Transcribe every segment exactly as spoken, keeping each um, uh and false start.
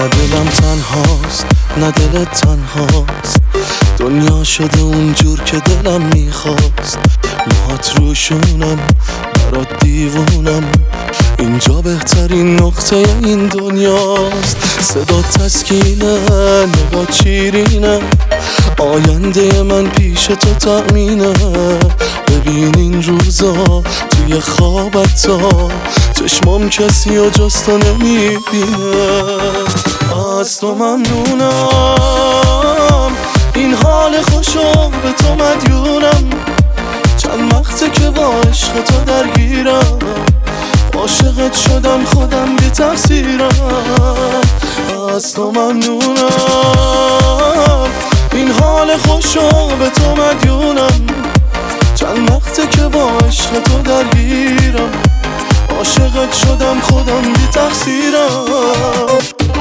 نه دلم تنهاست نه دلت تنهاست، دنیا شده اونجور که دلم میخواست. موهات روشونم برات دیوونم، اینجا بهترین نقطه این دنیاست. صدا تسکینه نگاه شیرینه، آینده من پیش تو تأمینه. ببین این روزا توی خوابت تا چشمام کسی و جز تو نمیبینه. از تو ممنونم، این حال خوشو به تو مدیونم. چند وقته که با عشق تو درگیرم، عاشقت شدم خودم بی تقصیرم. از تو ممنونم، این حال خوشو به تو مدیونم. چند وقته که با عشق تو درگیرم، عاشقت شدم خودم بی تقصیرم.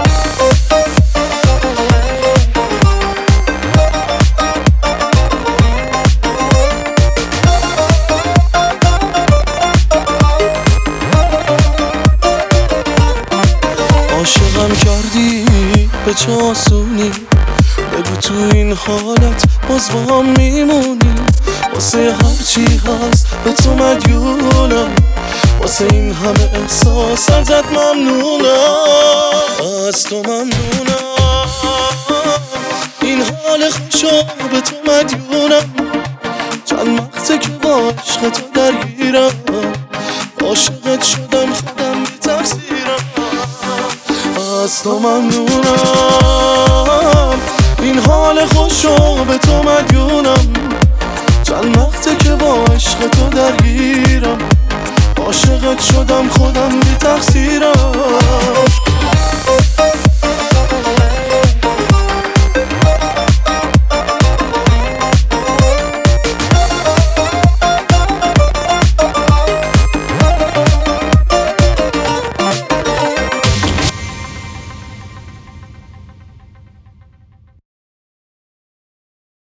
عاشقم کردی به چه آسونی، بگو تو این حالت باز با هم میمونی. واسه هرچی هست به تو مدیونم، واسه این همه احساس ازت ممنونم. از تو ممنونم، این حال خوشو به تو مدیونم. چند وقته که با عشق تو درگیرم، عاشقت شدم خودم بی تقصیرم. از تو ممنونم، این حال خوشو به تو مدیونم. چند وقته که با عشق تو درگیرم، عاشقت شدم خودم بی تقصیرم.